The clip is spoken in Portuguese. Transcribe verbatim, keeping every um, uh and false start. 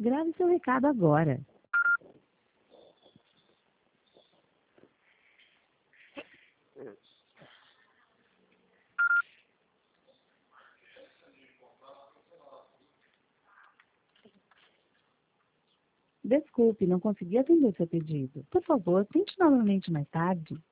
Grave seu recado agora. Desculpe, não consegui atender seu pedido. Por favor, tente novamente mais tarde.